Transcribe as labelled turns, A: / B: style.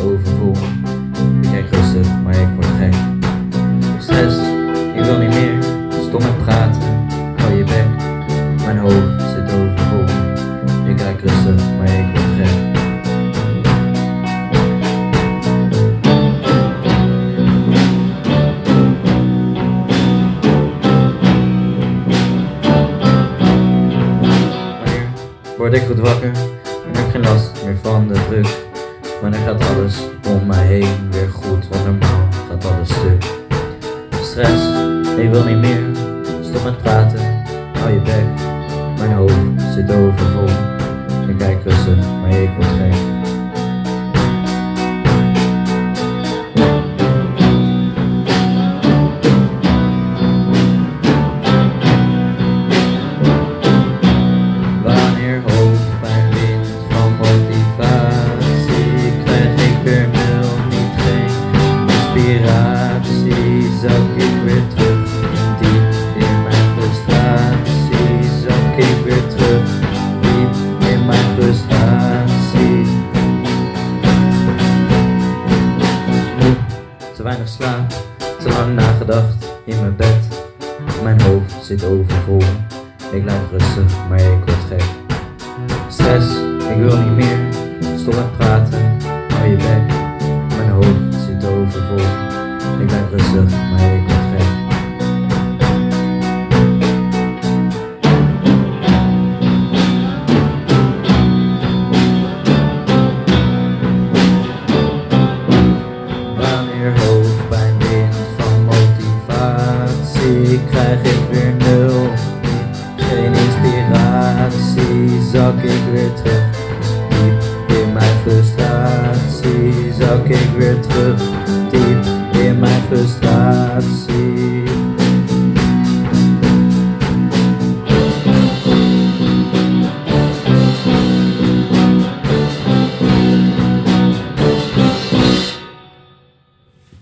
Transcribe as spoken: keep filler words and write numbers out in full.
A: overvol. Ik kijk rustig, maar ik word gek. Stress, ik wil niet meer. Stom met praten, hou je bek. Mijn hoofd zit overvol. Ik kijk rustig, maar ik word gek. Word ik goed wakker en heb geen last meer van de druk. Wanneer gaat alles om mij heen weer goed, want normaal gaat alles stuk. Stress, ik wil niet meer, stop met praten, hou je bek. Mijn hoofd zit overvol, ik kijk rustig, maar ik word gek. Zak ik weer terug, diep in mijn frustratie. Zak ik weer terug, diep in mijn frustratie. Moe, te weinig slaap, te lang nagedacht in mijn bed. Mijn hoofd zit overvol, ik lijk rustig, maar ik word gek. Stress, ik wil niet meer, stop met praten, hou je bek. Mijn hoofd zit overvol. Ik blijf rustig, maar ik word gek. Wanneer hoofdpijn wint van motivatie, krijg ik weer nul. Geen inspiratie, zak ik weer terug. Diep in mijn frustratie, zak ik weer terug. Diep in mijn frustratie.